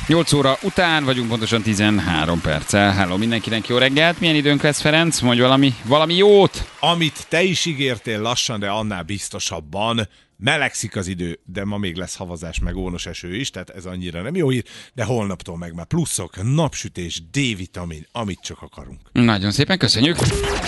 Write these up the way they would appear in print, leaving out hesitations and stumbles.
8 óra után vagyunk, pontosan 13 perccel. Hello mindenkinek, jó reggelt. Milyen időnk lesz, Ferenc? Mondj valami jót. Amit te is ígértél, lassan, de annál biztosabban. Melegszik az idő, de ma még lesz havazás, meg ónos eső is, tehát ez annyira nem jó hír, de holnaptól meg már pluszok, napsütés, D-vitamin, amit csak akarunk. Nagyon szépen köszönjük.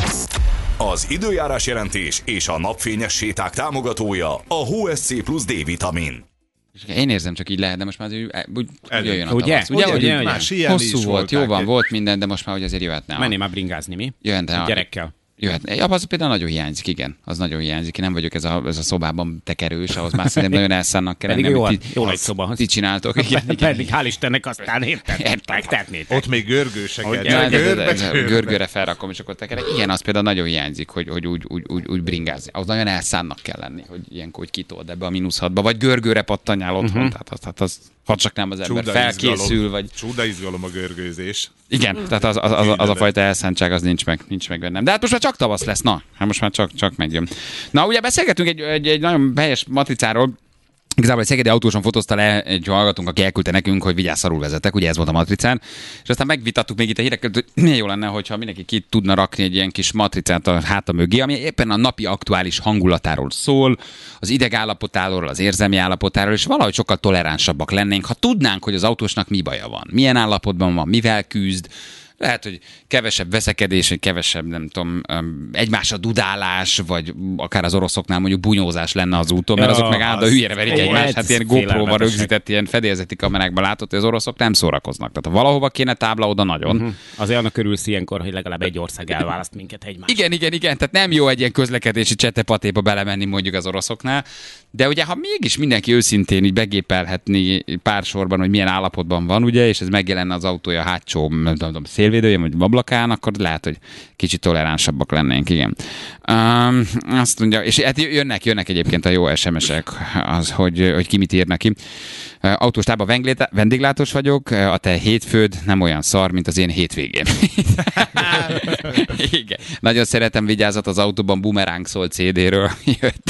Az időjárás jelentés és a napfényes séták támogatója a HSC Plus D-vitamin. Én érzem, csak így lehet, de most már úgy jöjjön a ugye? tavasz. Ugye? Más ilyen Hosszú is volt, jó van, voltak. volt minden, de most már hogy azért jöhetne. Mennél már bringázni, mi? Jöhetne. Gyerekkel. Jöhetne. Az például nagyon hiányzik, igen. Az nagyon hiányzik. Én nem vagyok ez a szobában tekerős, ahhoz már szerintem nagyon elszánnak kell. Pedig jó nagy szoba. Ti csináltok. Igen. Pedig hál' Istennek aztán megtetnétek. Ott még görgőseket. Görgőre felrakom, és akkor tekerek. Igen, az például nagyon hiányzik, hogy úgy bringázni. Az nagyon elszánnak kell lenni, hogy ilyenkor hogy kitold ebbe a -6-ba, vagy görgőre pattanjál otthon. Tehát az ha csak nem az ember felkészül, vagy... Csuda izgalom a görgőzés. Igen, tehát az a fajta elszántság az nincs meg bennem. De hát most már csak tavasz lesz, na. Hát most már csak megjön. Na, ugye beszélgetünk egy nagyon helyes matricáról. Igazából egy szegedi autóson fotózta le egy hallgatónk, aki elküldte nekünk, hogy vigyázz, szarul vezetek, ugye ez volt a matricán. És aztán megvitattuk még itt a híreket, hogy milyen jó lenne, hogyha mindenki ki tudna rakni egy ilyen kis matricát a háta mögé, ami éppen a napi aktuális hangulatáról szól, az idegállapotáról, az érzelmi állapotáról, és valahogy sokkal toleránsabbak lennénk, ha tudnánk, hogy az autósnak mi baja van, milyen állapotban van, mivel küzd. Lehet, hogy kevesebb veszekedés, vagy kevesebb, nem tudom, egymásra dudálás, vagy akár az oroszoknál mondjuk bunyózás lenne az úton, mert azok meg állandóan hülyére verik egymást. Hát ilyen GoPro-ban rögzített, ilyen fedélzeti kamerákban látott, hogy az oroszok nem szórakoznak. Tehát ha valahova kéne tábla, oda nagyon. Azért annak örülsz ilyenkor, hogy legalább egy ország elválaszt minket egymást. Igen. Tehát nem jó egy ilyen közlekedési csetepatéba belemenni mondjuk az oroszoknál. De ugye, ha mégis mindenki őszintén így begépelhetni pár sorban, hogy milyen állapotban van, ugye, és ez megjelenne az autója hátsó, nem tudom, szélvédője, vagy ablakán, akkor lehet, hogy kicsit toleránsabbak lennénk, igen. Azt mondja, és hát jönnek egyébként a jó SMS-ek, az, hogy ki mit ír neki. Autóstában vendéglátós vagyok, a te hétfőd nem olyan szar, mint az én hétvégém. Igen. Nagyon szeretem, vigyázat, az autóban Bumerang szól CD-ről jött.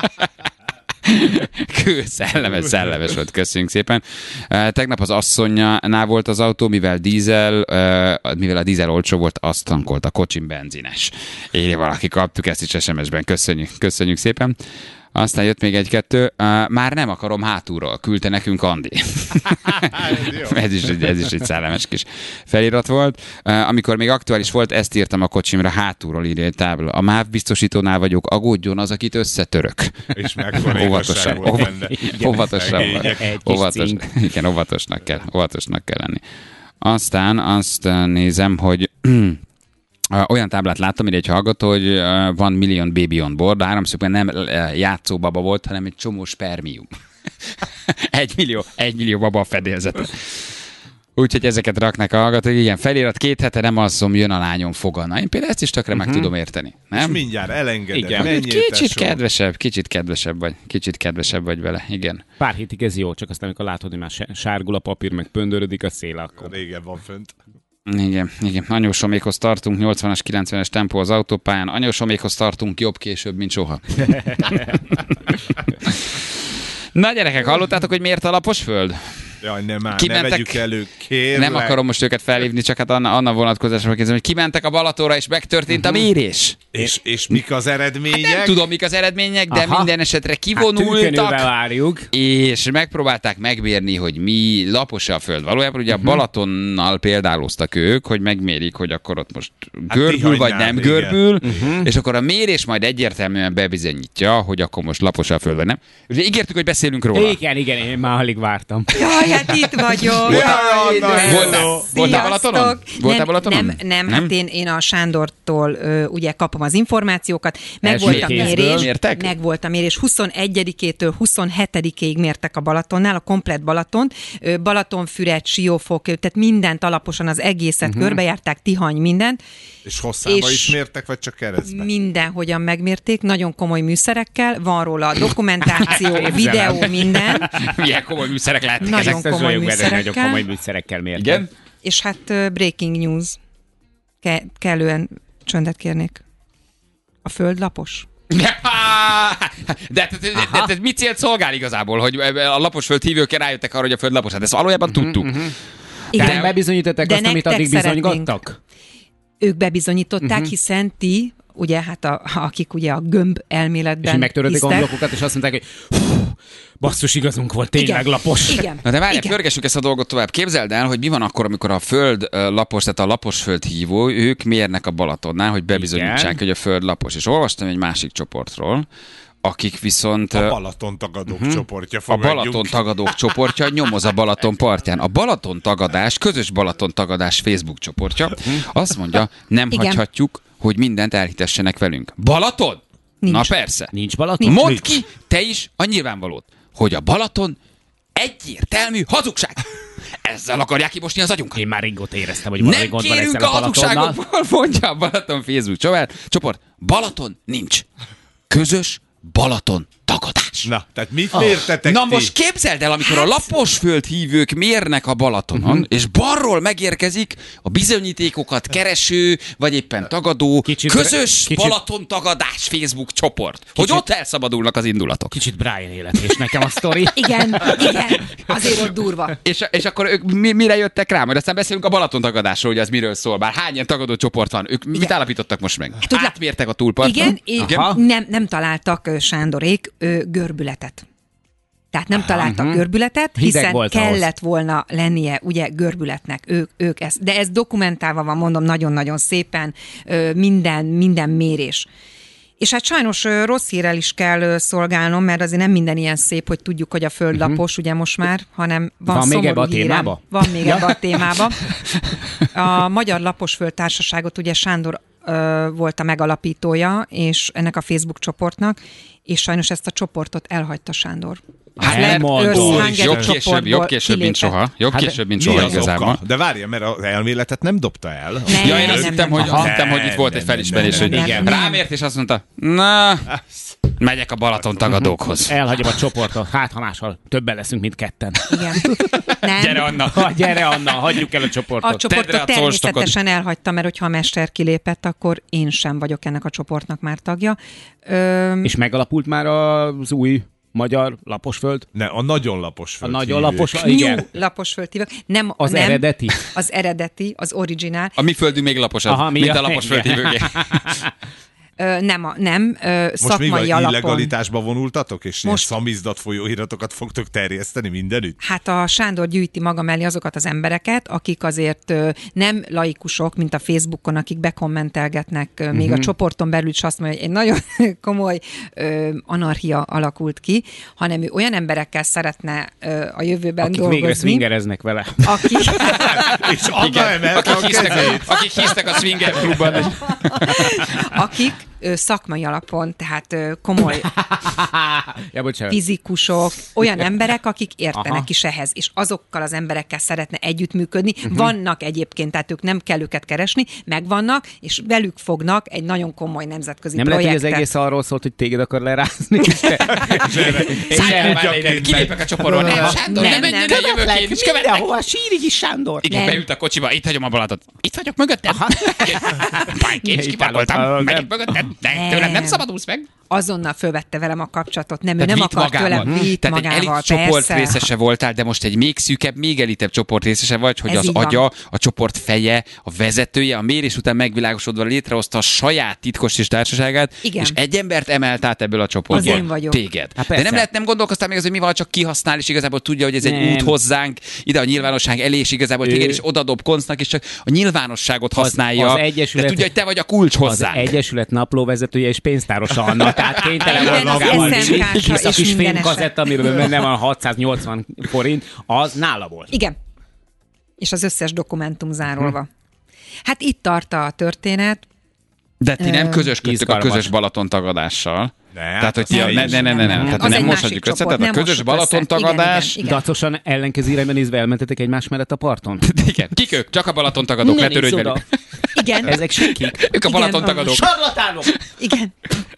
Szellemes volt, köszönjük szépen. Tegnap az asszonynál volt az autó, mivel a dízel olcsó volt, azt tankolt a kocsim benzines. Írja valaki, kaptuk ezt is SMS-ben, köszönjük szépen. Aztán jött még egy-kettő. Már nem akarom hátulról, küldte nekünk Andi. ez is egy szellemes kis felirat volt. Amikor még aktuális volt, ezt írtam a kocsimra, hátulról írja egy tábla. A MÁV biztosítónál vagyok, aggódjon az, akit összetörök. És óvatosság volt benne. Óvatosnak kell lenni. Aztán azt nézem, hogy olyan táblát láttam, ide egy hallgató, hogy van million baby on board, de háromszögben nem játszóbaba volt, hanem egy csomó spermium. egy millió baba a fedélzete. Úgyhogy ezeket raknak a hallgatók. Igen, felirat 2 hete nem alszom, jön a lányom fogana. Én például ezt is tökre meg tudom érteni. Nem? És mindjárt elengeded. Igen. Kicsit kedvesebb vagy vele. Igen. Pár hétig ez jó, csak aztán amikor látod, hogy már sárgul a papír, meg pöndörödik a szél, akkor... Régen van fönt. Igen. Anyósomékhoz tartunk, 80-as, 90-es tempó az autópályán. Anyósomékhoz tartunk jobb később, mint soha. Na gyerekek, hallottátok, hogy miért a lapos föld? Jaj, ne vegyük elő, kérlek. Nem akarom most őket felhívni, csak hát Anna vonatkozásra kérdezem, hogy kimentek a Balatonra, és megtörtént a mérés. És mik az eredmények? Hát nem tudom, mik az eredmények, de minden esetre kivonultak, várjuk. És megpróbálták megmérni, hogy mi lapos-e a föld. Valójában ugye a Balatonnal példáloztak ők, hogy megmérik, hogy akkor ott most görbül, vagy nem görbül, és akkor a mérés majd egyértelműen bebizonyítja, hogy akkor most lapos a föld, vagy nem. Ugye ígértük, hogy beszélünk róla. Igen, én már alig vártam. Jaj, hát itt vagyok. Voltál Balatonon? Nem, hát én a Sándortól ugye kapom az információkat. Megvolt a mérés. 21-től 27-ig mértek a Balatonnál, a komplett Balatont. Balatonfüred, Siófok, tehát mindent alaposan, az egészet körbejárták, Tihany, mindent. És hosszába is mértek, vagy csak keresztbe? Mindenhogyan megmérték, nagyon komoly műszerekkel, van róla dokumentáció, videó, minden. Milyen komoly műszerek lehetnek nagyon ezek? Komoly műszerekkel. Nagyon komoly műszerekkel mértek. Igen? És hát breaking news. Kellően csöndet kérnék. A föld lapos. De mit célt szolgál igazából, hogy a laposföld hívők rájöttek arra, hogy a föld lapos? Hát ezt valójában tudtuk. Igen, bebizonyították azt, amit addig bizonygattak? Ők bebizonyították, hiszen ti, ugye, hát akik ugye a gömb elméletben és megtörölték a homlokokat, és azt mondták, hogy basszus, igazunk volt, tényleg lapos. Igen. Na de várjál, pörgessük ezt a dolgot tovább. Képzeld el, hogy mi van akkor, amikor a föld lapos, tehát a laposföld hívó, ők mérnek a Balatonnál, hogy bebizonyítsák, hogy a föld lapos. És olvastam egy másik csoportról, akik viszont... A Balaton tagadók csoportja, fogadjunk. A Balaton tagadók csoportja nyomoz a Balaton partján. A Balaton tagadás, közös Balaton tagadás Facebook csoportja azt mondja, nem hagyhatjuk, hogy mindent elhitessenek velünk. Balaton? Nincs. Na persze. Nincs Balaton? Mondd ki te is a nyilvánvalót, hogy a Balaton egyértelmű hazugság. Ezzel akarják kimosni az agyunkat. Én már régóta éreztem, hogy valami gond van ezzel a hazugságokból, mondja a Balaton Facebook csoport. Balaton nincs. Közös Balaton tagadás. Na, tehát mit mértetek Na ti? most képzeld el, amikor a laposföld hívők mérnek a Balatonon, és balról megérkezik a bizonyítékokat kereső, vagy éppen tagadó, közös Balaton tagadás Facebook csoport. Hogy ott elszabadulnak az indulatok. Kicsit Brian életés nekem a sztori. Igen, azért ott durva. És akkor ők mire jöttek rá? Majd aztán beszélünk a Balaton tagadásról, hogy az miről szól. Bár hány ilyen tagadó csoport van? Ők mit állapítottak most meg? Átmértek a túlparton? Igen, nem találtak Sándorék görbületet. Tehát nem találtak görbületet, hiszen kellett volna lennie ugye görbületnek. Ők ezt. De ez dokumentálva van, mondom, nagyon-nagyon szépen minden mérés. És hát sajnos rossz hírrel is kell szolgálnom, mert azért nem minden ilyen szép, hogy tudjuk, hogy a föld lapos, ugye most már, hanem van még ebbe a hírem. témába? Van még ebbe a témába. A Magyar Laposföld Társaságot ugye Sándor volt a megalapítója, és ennek a Facebook csoportnak, és sajnos ezt a csoportot elhagyta Sándor. Jobb később, mint soha. Jobb később, mint soha igazából. De várja, mert az elméletet nem dobta el. Én azt hittem, hogy itt volt egy felismerés, hogy rámért, és azt mondta, na, megyek a Balaton tagadókhoz. Elhagyom a csoportot, hát ha máshol többen leszünk, mint ketten. Igen. Nem. Gyere Anna, hagyjuk el a csoportot. A csoportot természetesen elhagyta, mert hogyha a mester kilépett, akkor én sem vagyok ennek a csoportnak már tagja. És megalapult már az új magyar laposföld? Ne, a nagyon laposföld. A nagyon laposföld, igen. New laposföld hívők. Nem, eredeti? Az eredeti, az originál. A mi földünk még laposabb, mint a laposföld hívőké. Nem, szakmai most mi alapon. illegalitásba vonultatok, és most szamizdat folyóiratokat fogtok terjeszteni mindenütt? Hát a Sándor gyűjti maga mellé azokat az embereket, akik azért nem laikusok, mint a Facebookon, akik bekommentelgetnek még a csoporton belül is azt mondja, hogy egy nagyon komoly anarchia alakult ki, hanem ő olyan emberekkel szeretne a jövőben akik dolgozni. Végre swingereznek vele. És Anna emelte a kezét. Akik hisztek a swinger klubban. Akik szakmai alapon, tehát komoly fizikusok, olyan emberek, akik értenek is ehhez, és azokkal az emberekkel szeretne együttműködni. Vannak egyébként, tehát ők nem kell őket keresni, megvannak, és velük fognak egy nagyon komoly nemzetközi projektet. Nem lehet, hogy az egész arról szólt, hogy téged akar lerázni. Kilépek a csoportról. Nem, Sándor, nem jövök én is. Mindenhova, sírig is Sándor. Igen, beült a kocsiba, itt hagyom a Balatot. Itt vagyok mögöttem. Én is kipakoltam, megyek mögöttem. De tőlem nem szabadulsz meg. Azonnal fölvette velem a kapcsolatot, nem, ő nem akart tőlem, vitt magával, egy elit csoport részese voltál, de most egy még szűkebb, még elitebb csoport részese vagy, hogy az agya, a csoport feje, a vezetője, a mérés után megvilágosodva létrehozta a saját titkos és társaságát, és egy embert emelt át ebből a csoportból. Az én vagyok. Téged. De nem gondolkoztál még az, hogy mi van, csak kihasznál, és igazából tudja, hogy ez egy út hozzánk, ide a nyilvánosság elé, és igazából téged is odadob koncnak, és csak a nyilvánosságot használja. De tudja, hogy te vagy a kulcs hozzánk. Az Egyesület naplóvezetője és pénztárosa Anna, tehát kénytelen volt magával hisz a kis fénykazetta, amiről benne van 680 forint, az nála volt. Igen. És az összes dokumentum zárolva. Hát itt tart a történet. De ti nem közösködtök a közös Balaton tagadással. Tehát, hogy tehát nem moshatjuk össze, tehát a közös Balaton tagadás. Dacosan ellenkező irányban nézve elmentetek egymás mellett a parton? Igen. Kik ők? Csak a Balaton tagadók, ne törődj velük. Igen. Ezek senkik. Ők a Balaton tagadók. Sarlatánok! Igen.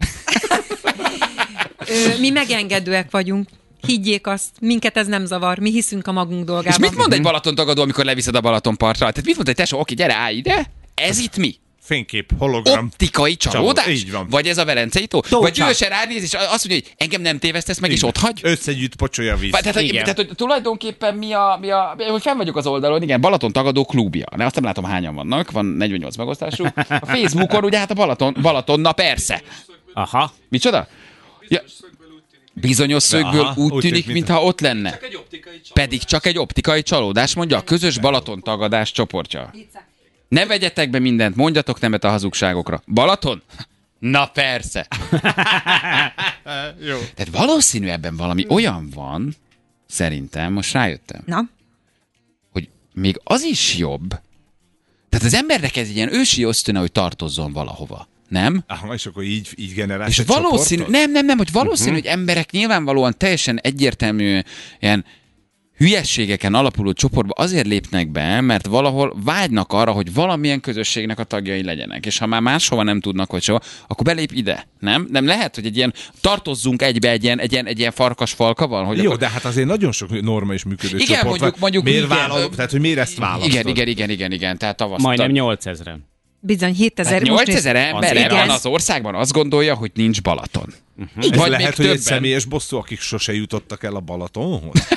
Mi megengedőek vagyunk. Higgyék azt, minket ez nem zavar, mi hiszünk a magunk dolgában. És mit mond egy Balaton tagadó, amikor leviszed a Balaton partra? Tehát mit mond egy tesó, oké, gyere, állj ide, ez itt mi? fénykép, hologram. Optikai csalódás? Így van. Vagy ez a Velencei tó? Vagy ő se ránéz, és azt mondja, hogy engem nem tévesztesz meg, és ott hagy? Összegyűjt pocsolja a víz. Tehát, hogy tulajdonképpen hogy fenn vagyok az oldalon, igen, Balaton tagadó klubja. De azt nem látom, hányan vannak, van 48 megosztású. A Facebookon ugye hát a Balatonna persze. Aha. Micsoda? Ja. Bizonyos szögből úgy tűnik, mintha ott lenne. Pedig csak egy optikai csalódás, mondja a közös Balaton tagadás csoportja. Ne vegyetek be mindent, mondjatok nemet a hazugságokra. Balaton? Na persze. Jó. Tehát valószínű ebben valami olyan van, szerintem, most rájöttem, hogy még az is jobb. Tehát az embernek ez egy ilyen ősi ösztöne, hogy tartozzon valahova. Nem? És akkor így generálsz és egy valószínű, csoportot? nem, hogy valószínű, hogy emberek nyilvánvalóan teljesen egyértelmű ilyen hülyességeken alapuló csoportba azért lépnek be, mert valahol vágynak arra, hogy valamilyen közösségnek a tagjai legyenek. És ha már máshova nem tudnak, vagy soha, akkor belép ide. Nem lehet, hogy egy ilyen tartozzunk egybe egy ilyen farkas-falkaval? Hogy jó, akkor... de hát azért nagyon sok norma és működő igen, csoport mondjuk miért tehát, hogy miért ezt választod? Igen. Tehát tavasz. Majdnem 8000-en. Bizony 7000. 8000 ember van az országban, azt gondolja, hogy nincs Balaton. Ez vagy lehet, hogy egy személyes bosszú, akik sose jutottak el a Balatonhoz.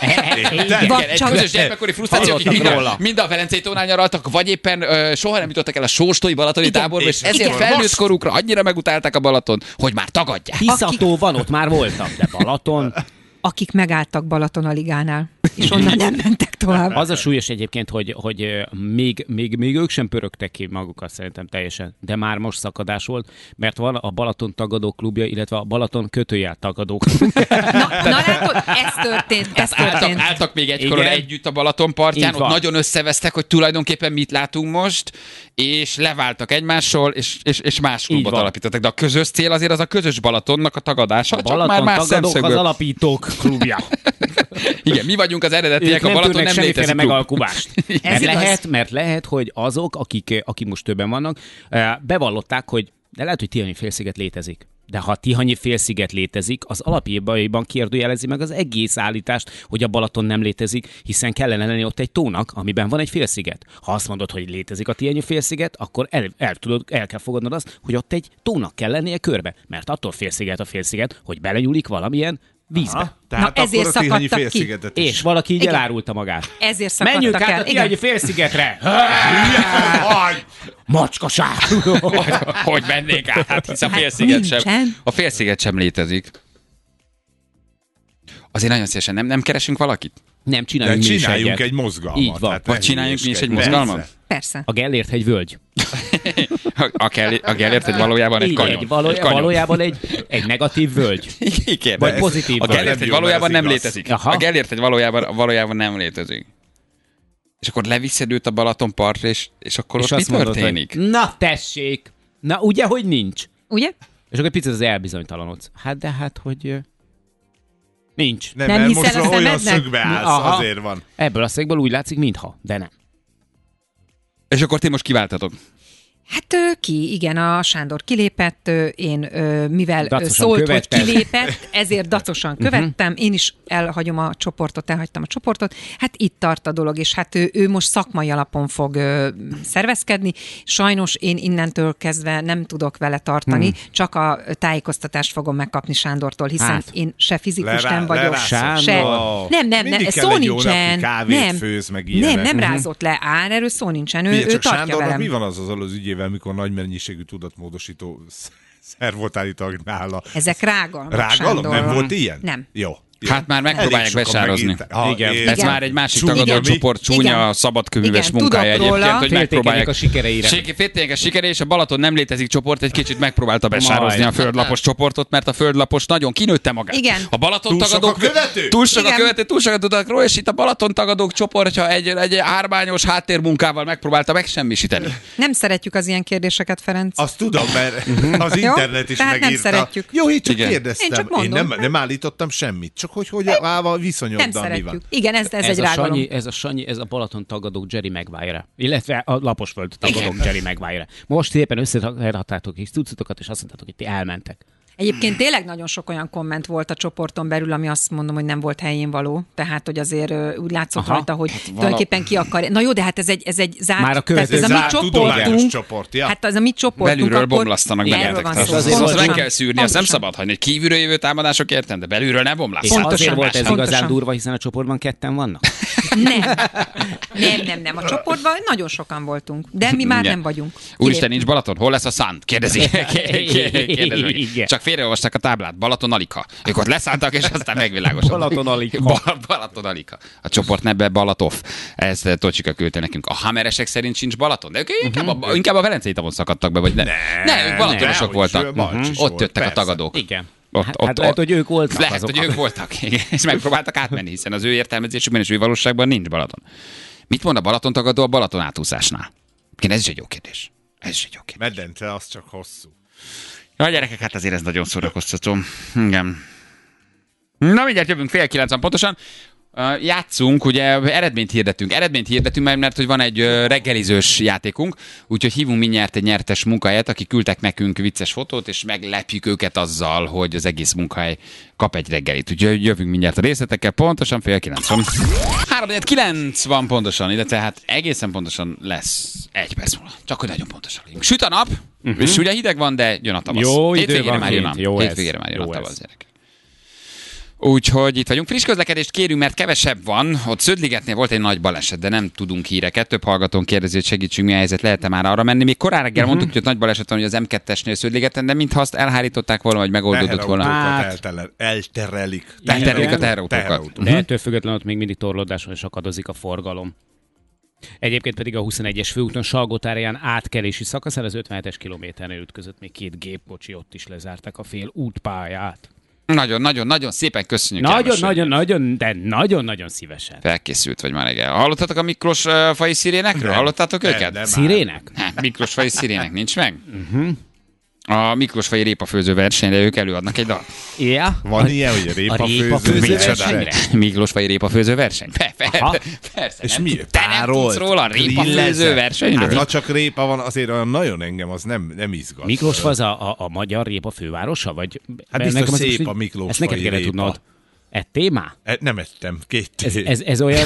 Egy közös gyermekkori frusztráció, akik mind a Velencei tónál nyaraltak, vagy éppen soha nem jutottak el a sóstói balatoni táborba, és ezért felnőtt korukra annyira megutálták a Balaton, hogy már tagadják. Tiszató van, ott már voltam, de Balaton... Akik megálltak Balaton a ligánál, és onnan nem mentek tovább. Az a súlyos egyébként, hogy még ők sem pörögtek ki magukat szerintem teljesen, de már most szakadás volt, mert van a Balaton tagadó klubja, illetve a Balaton kötőjel tagadó klubja. Na látod, ez történt. Álltak még egykor együtt a Balaton partján, ott nagyon összevesztek, hogy tulajdonképpen mit látunk most, és leváltak egymásról, és más klubot alapítottak. De a közös cél azért az a közös Balatonnak a tagadása, a Balaton már tagadók az alapítók klubja. Igen, mi vagyunk az eredetiek, a Balaton nem létezik megalkuvást. Mert lehet, hogy azok, akik most többen vannak, bevallották, hogy de lehet, hogy Tihanyi-félsziget létezik. De ha Tihanyi-félsziget létezik, az alapjában kérdőjelezi meg az egész állítást, hogy a Balaton nem létezik, hiszen kellene lenni ott egy tónak, amiben van egy félsziget. Ha azt mondod, hogy létezik a Tihanyi-félsziget, akkor el kell fogadnod azt, hogy ott egy tónak kell lennie körbe. Mert attól félsziget a félsziget, hogy belenyúlik valamilyen vízbe. Aha, tehát ezért szakadtak ki. És valaki így elárulta magát. Ezért szakadtak menjünk el. Menjünk át a Tihanyi félszigetre! Macskaság! Hogy mennék át? Hát hisz a félsziget sem létezik. Azért nagyon szívesen nem keresünk valakit? Nem, csináljunk egy mozgalmat. Így van. Vagy csináljunk mi is egy mozgalmat? Persze. A Gellért-hegy völgy. A Gellért-hegy valójában egy kanyon. Valójában egy negatív völgy. Igen, vagy pozitív völgy. A Gellért-hegy valójában nem létezik. A Gellért-hegy valójában nem létezik. És akkor leviszed őt a Balaton partra, és akkor ott mi történik? Hogy, na tessék! Na ugye, hogy nincs? Ugye? És akkor picit az elbizonytalanodsz. Hát, hogy... Nincs. Nem most olyan szögbe állsz, azért van. Ebből a szögből úgy látszik, mintha, de nem. És akkor ti most kiváltatok? Hát igen, a Sándor kilépett, én mivel dacosan szólt, követted. hogy kilépett, ezért dacosan követtem, én is elhagyom a csoportot, elhagytam a csoportot, hát itt tart a dolog, és hát ő most szakmai alapon fog szervezkedni, sajnos én innentől kezdve nem tudok vele tartani, csak a tájékoztatást fogom megkapni Sándortól, hiszen én se fizikus nem vagyok, se... Nem, szó nincsen. Nem rázott le, erről szó nincsen, ő tartja Sándornak velem. Mi van az ügyével, amikor nagy mennyiségű tudatmódosító szer volt állítólag nála? Ezek rágalmak, Rágalom? Nem volt ilyen? Nem. Jó. Hát már megpróbálják besározni. Igen. Ez már egy másik tagadó csoport csúnya, szabadkőműves munkája egyébként, hogy megpróbálják a sikereire. Féltények a sikerei, és a Balaton nem létezik csoport egy kicsit megpróbálta besározni a földlapos csoportot, mert a földlapos nagyon kinőtte magát. Igen. A Balaton tagadók túl sok a követő, túl sokat tudnak róla, és itt a Balaton tagadók csoportja egy ármányos háttérmunkával megpróbálta megsemmisíteni. Nem szeretjük az ilyen kérdéseket, Ferenc. Azt tudom, mert az internet is megírta. Nem szeretjük. Jó, így csak kérdeztem. Én nem állítottam semmit. Csak hogy a viszonyodban mi van. Igen, ez egy rágalom. Ez a Balaton tagadók Jerry Maguire, illetve a Laposföld tagadók Jerry Maguire. Most szépen összeraktátok és cuccotokat, és azt mondtátok, hogy ti elmentek. Egyébként tényleg nagyon sok olyan komment volt a csoporton belül, ami azt mondom, hogy nem volt helyén való. Tehát, hogy azért úgy látszott rajta, hogy tulajdonképpen ki akar. Na jó, de hát ez egy zárt... Már a ez a mi csoportunk. Csoport, ja. Hát az a mi csoportunk. Belülről bomlasztanak bennettek. Azt meg kell szűrni, azt nem szabad hagyni. Egy kívülről jövő támadások értem, de belülről nem bomlasztanak. Azért volt ez igazán durva, hiszen a csoportban ketten vannak? Nem. A csoportban nagyon sokan voltunk, de mi már nem vagyunk. Úristen, nincs Balaton? Hol lesz a szánt? Kérdezi. Csak félreolvasták a táblát. Balaton Alika. Ők ott leszálltak, és aztán megvilágosodott. Balaton Alika. Balaton Alika. A csoport neve Balatov. Ezt Tocsika küldte nekünk. A hameresek szerint sincs Balaton, de ők inkább a Velencei tavon szakadtak be, vagy ne? Ne, ők balatonosok voltak. Ott jöttek a tagadók. Igen. Hát lehet, hogy ők voltak. Lehet, hogy ők voltak, és megpróbáltak átmenni, hiszen az ő értelmezésükben és ő valóságban nincs Balaton. Mit mond a Balaton tagadó a Balaton átúszásnál? Ez is egy jó kérdés. Medence, az csak hosszú. Ja, gyerekek, hát azért ez nagyon szórakoztató. Igen. Na, mindjárt jövünk 8:30 pontosan. Játszunk, ugye eredményt hirdetünk, mert hogy van egy reggelizős játékunk, úgyhogy hívunk mindjárt egy nyertes munkahelyet, akik küldtek nekünk vicces fotót, és meglepjük őket azzal, hogy az egész munkahely kap egy reggelit. Úgyhogy jövünk mindjárt a részletekkel, pontosan 8:30. 3:09 van pontosan, illetve hát egészen pontosan lesz 1 perc múlva. Csak hogy nagyon pontosan legyünk. Süt a nap, és ugye hideg van, de jön a tavasz. Jó Hétvégére már jön a tavasz, gyerekek. Úgyhogy itt vagyunk. Friss közlekedést kérünk, mert kevesebb van. Ott Szödligetnél volt egy nagy baleset, de nem tudunk híreket. Több hallgatón kérdezi, hogy segítsünk, mi a helyzet, lehet-e már arra menni. Még korán reggel mondtuk, hogy ott nagy baleset van, hogy az M2-esnél Szödligeten, de mintha azt elhárították volna, vagy megoldódott volna. Elterelik a teherautókat. De ettől függetlenül ott még mindig torlódáson és akadozik a forgalom. Egyébként pedig a 21-es főúton Salgótarján átkelési szakaszán az 57-es kilométernél ütközött még 2 gépkocsi, ott is lezárták a fél útpályát. Nagyon szépen köszönjük. Nagyon szívesen. Felkészült vagy már reggel. Hallottatok a Miklós faji szirénekről? Hallottátok őket? Szirének? Miklós faji szirének nincs meg? A Miklósfai répafőző versenyre ők előadnak egy dal. Yeah. Van ilyen, hogy répafőző versenyre? Miklósfai répafőző verseny? Persze. És mi? Te nem tudsz róla répafőző versenyről? Hát ha csak répa van, azért olyan nagyon engem az nem izgat. Miklósfa az a magyar répa fővárosa? Vagy hát biztos szép a Miklósfai ezt neked kellett tudnod. Ettél már? Nem ettem, 2 Ez olyan...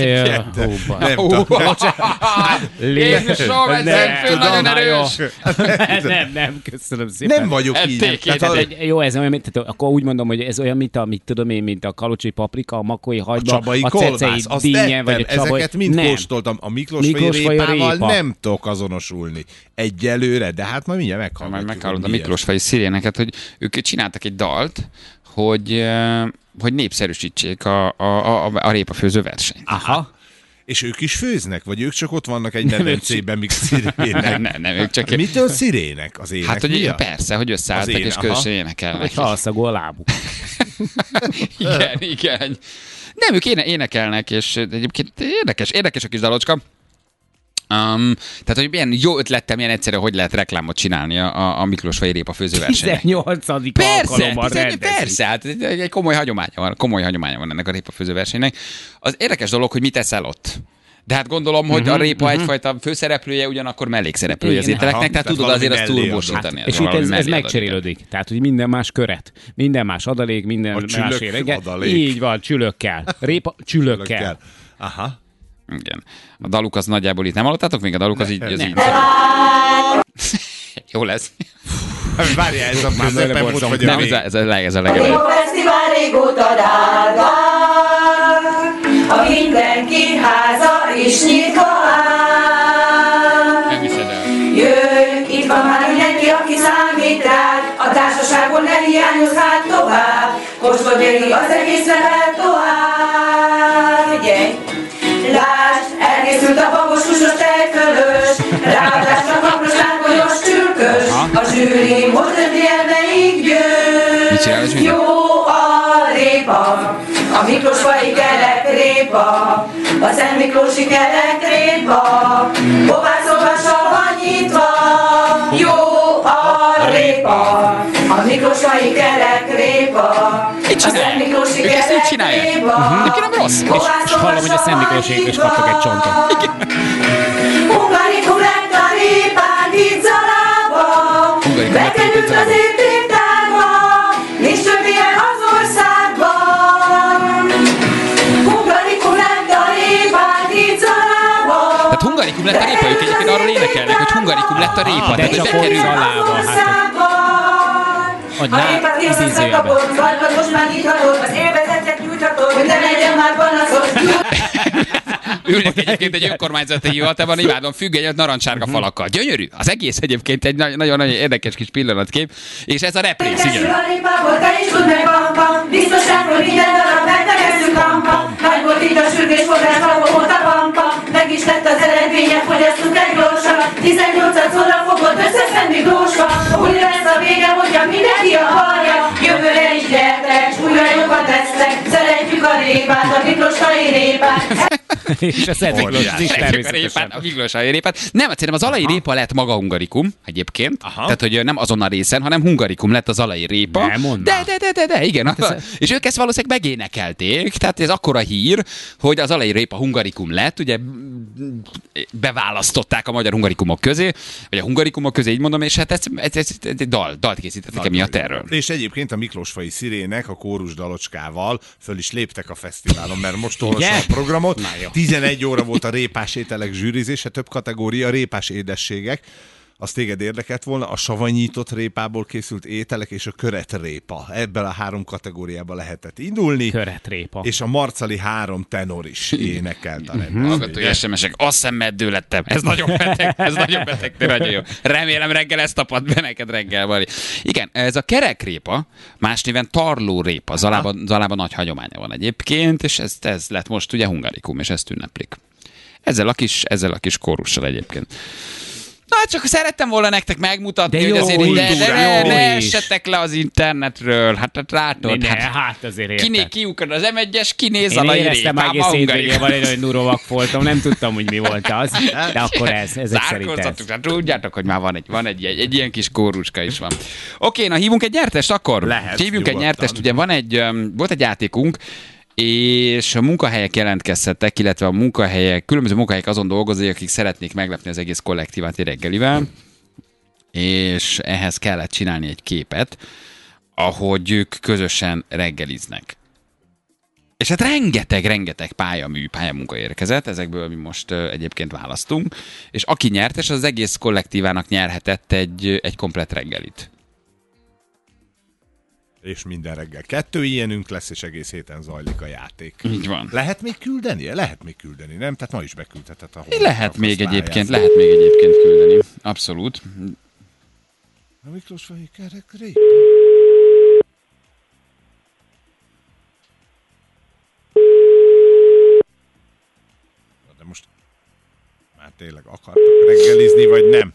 Jézusom, ez nagyon erős! Nem, köszönöm szépen. Nem vagyok így. Jó, ez olyan, akkor úgy mondom, hogy ez olyan, mint a kalocsi paprika, a makói hagyma, a cecei dinnye, vagy a csabai... Ezeket mind kóstoltam. A Miklósfai répával nem tudok azonosulni. Egyelőre, de hát majd mindjárt meghallgatjuk. Majd meghallod a Miklósfai sziréneket, hogy ők csináltak egy dalt, hogy népszerűsítsék a répafőző versenyt. Aha. És ők is főznek? Vagy ők csak ott vannak egy medencében, míg szirének? Nem, ők csak... Mitől szirének? Az ének hát, hogy miatt? persze, hogy összeálltak és közösen énekelnek. Vagy halszagú a lábuk. Igen. Nem, ők énekelnek, és egyébként érdekes a kis dalocska. Tehát, hogy milyen jó ötlettel, milyen egyszerű, hogy lehet reklámot csinálni a Miklósfai répafőző versenynek. 18. alkalommal rendezik. Persze, hát egy komoly hagyománya van ennek a répafőző versenynek. Az érdekes dolog, hogy mit eszel ott. De hát gondolom, hogy a répa egyfajta főszereplője, ugyanakkor mellékszereplője az ételeknek, tehát tudod azért azt turbósítani. És itt ez megcserélődik. Tehát, hogy minden más köret, minden más adalék, minden más éreget. Így van, csülökkel. Répa csülökkel. Aha. Igen. A daluk az nagyjából itt nem hallottátok? Még a daluk az így... Jó lesz. Várjál, ez a közepem most vagy nem, ez a legelőbb. A fesztivál régóta dárga, a mindenki háza is nyitva áll. Nem hiszed el. Jöjj, itt van már mindenki, aki számít rád, a társaságból ne hiányoz hát tovább, kóstolj végig az egész repertoár. Gyere! Lásd, elkészült a babos húsos tejfölös, ráadásra kapros, lángonyos, csülkös, a zsűri most dönti el, melyik győz. Jó a répa, a Miklósfai kerek répa, a Szent Miklósi kerek répa, kovászolvassa van nyitva. Jó a répa, a Miklósfai kerek répa, a Szent Miklósi kerek répa. Nem rossz. És hallom, hogy a Szent Miklósék is kaptak egy csontot. Hungarikum lett a répán pizzalába, bekerült az értéktárba, hungarikum lett a répa, ők egyébként arról énekelnek, hogy hungarikum lett a répa. De csak ott szalába, a répát készítesz a kapod, zajlad, most már nyithatod, az élvezetet nyújthatod, hogy ne legyen már panaszod. Ülnek egyébként egy önkormányzati hivatalban, imádom, függ egy narancsárga falakkal. Gyönyörű. Az egész egyébként egy nagyon-nagyon érdekes kis pillanatkép, és ez a représz, igen. A répából, te is tud meg, pam-pam, biztoság, hogy minden darab megtekezzük, pam-pam. Nagy volt így a sürgésfogás, valahol a pam-pam. Meg is lett az eredménye, fogyasztunk egy gyorsan. 18-szorra fogod összeszedni grósva. Újra lesz a vége, hogyha mindenki a hallja. Jövőre is gyertek, újra jókat tesznek. Szeretjük a répát, a miklósai répát. És a Szent Miklós is természetesen. A miklósai répát. Nem, szerintem az alai répa lett maga hungarikum egyébként. Aha. Tehát, hogy nem azon a részen, hanem hungarikum lett az alai répa. De, igen. És ők ezt valószínűleg megénekelték, tehát ez akkora hír, hogy az alai répa hungarikum lett, ugye beválasztották a magyar hungarikumok közé, vagy a hungarikumok közé, így mondom, és hát ez egy dalt készítettek emiatt erről. És egyébként a Miklósfai Szirének a kórus dalocskával föl is léptek a fesztiválon, mert most olvasom a programot. 11 óra volt a répás ételek zsűrizése, több kategória, répás édességek. Az téged érdekelt volna, a savanyított répából készült ételek és a köretrépa. Ebben a 3 kategóriába lehetett indulni. Köretrépa. És a marcali 3 tenor is énekelt a rendezvény. Hallgatói SMS-ek, azt hiszem meddő lettem. Ez nagyon beteg, de nagyon jó. Remélem reggel ezt tapad be neked reggel, Bali. Igen, ez a kerekrépa, más néven tarlórépa, Zalában nagy hagyománya van egyébként, és ez lett most ugye hungarikum, és ezt ünneplik. Ezzel a kis kórussal egyébként. Na, csak szerettem volna nektek megmutatni, hogy azért ne essetek le az internetről. Hát látod. Hát azért érted. Kiukad az M1-es, kinéz a lai répába. Én éreztem egész hétvégével, hogy nurovak voltam, nem tudtam, hogy mi volt az. De akkor ezek szerint ez. Hát tudjátok, hogy már van egy ilyen kis kóruska is van. Oké, na hívunk egy nyertest akkor? Lehet. Hívjunk egy nyertest, ugye volt egy játékunk, és a munkahelyek jelentkezhettek, illetve különböző munkahelyek azon dolgozók, akik szeretnék meglepni az egész kollektívát egy reggelivel, és ehhez kellett csinálni egy képet, ahogy ők közösen reggeliznek. És hát rengeteg pályamunka érkezett, ezekből mi most egyébként választunk, és aki nyertes, az egész kollektívának nyerhetett egy komplett reggelit. És minden reggel 2 ilyenünk lesz, és egész héten zajlik a játék. Így van. Lehet még küldeni? Lehet még küldeni, nem? Tehát ma is beküldheted a honlapra. Lehet még egyébként küldeni. Abszolút. A Miklósfai kerekrépa. De most már tényleg akartok reggelizni, vagy nem?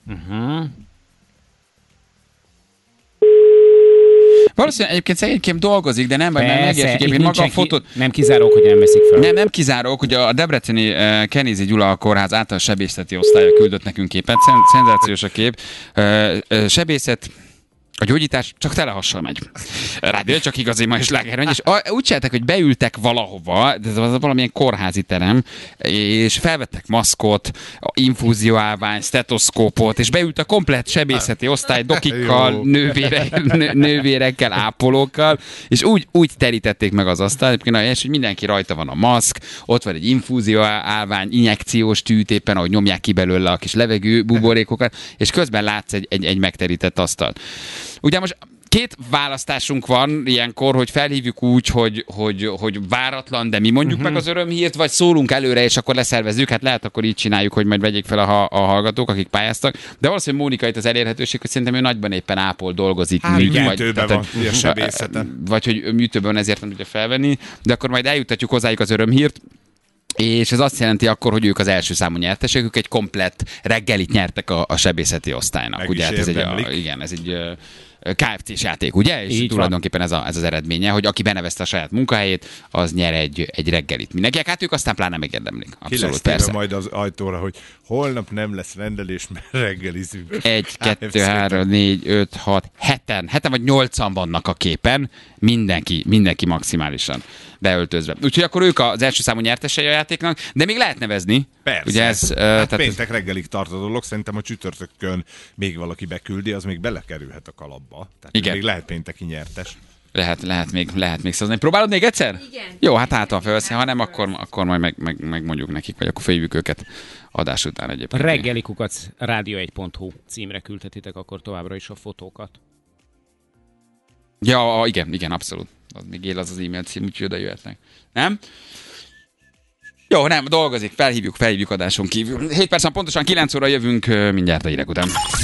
Valószínűleg egyébként szegényként dolgozik, de nem baj, mert megértjük egyébként maga a fotót. Nem kizárók, hogy nem veszik fel. Nem kizárók, hogy a debreceni Kenézi Gyula kórház általános sebészeti osztálya küldött nekünk képet. Szenzációs a kép. Sebészet, a gyógyítás csak telehassal megy. Rádió csak igazi ma is lágermegy, és úgy csináltak, hogy beültek valahova, de ez valamilyen kórházi terem, és felvettek maszkot, infúzióállvány, stetoszkópot, és beült a komplett sebészeti osztály dokikkal, nővérekkel, ápolókkal, és úgy terítették meg az asztalt, hogy mindenki rajta van a maszk, ott van egy infúzióállvány, injekciós tűt éppen, ahogy nyomják ki belőle a kis levegő buborékokat, és közben látsz egy megterített asztalt. Ugye most 2 választásunk van ilyenkor, hogy felhívjuk úgy, hogy váratlan, de mi mondjuk meg az örömhírt, vagy szólunk előre, és akkor leszervezzük. Hát lehet akkor így csináljuk, hogy majd vegyék fel a hallgatók, akik pályáztak. De valószínűleg Mónika itt az elérhetőség, hogy szerintem ő nagyban éppen ápol, dolgozik. Műtőben van a sebészete. Vagy hogy műtőben ezért nem tudja felvenni, de akkor majd eljuttatjuk hozzájuk az örömhírt. És ez azt jelenti akkor, hogy ők az első számú nyertesek, ők egy komplett reggelit nyertek a sebészeti osztálynak. Meg ugye? Is ez egy KFC-s játék, ugye? És így tulajdonképpen ez az eredménye, hogy aki benevezte a saját munkahelyét, az nyer egy reggelit. Mindenkinek, hát ők aztán pláne megérdemlik. Abszolút, persze. Majd az ajtóra, hogy holnap nem lesz rendelés, mert reggelizünk. 1, 2, 3, 4, 5, 6, 7 vagy 8-an vannak a képen, mindenki maximálisan beöltözve. Úgyhogy akkor ők az első számú nyertesei a játéknak, de még lehet nevezni. Persze. Ugye ez, tehát péntek reggelig tart a dolog, szerintem a csütörtökön még valaki beküldi, az még belekerülhet a kalapba. Tehát igen. Még lehet pénteki nyertes. Lehet még szavazni. Próbálod még egyszer? Igen. Jó, hát ha felveszi, ha nem, akkor majd megmondjuk nekik, vagy akkor följövük őket adás után egyébként. Reggelikukac.radio1.hu címre küldhetitek akkor továbbra is a fotókat. Ja, igen, abszolút. Az még él az e-mail cím, úgyhogy oda jöhetnek. Nem? Jó, nem, dolgozik, felhívjuk adáson kívül. 7 percen pontosan 9 óra jövünk mindjárt a hírek után.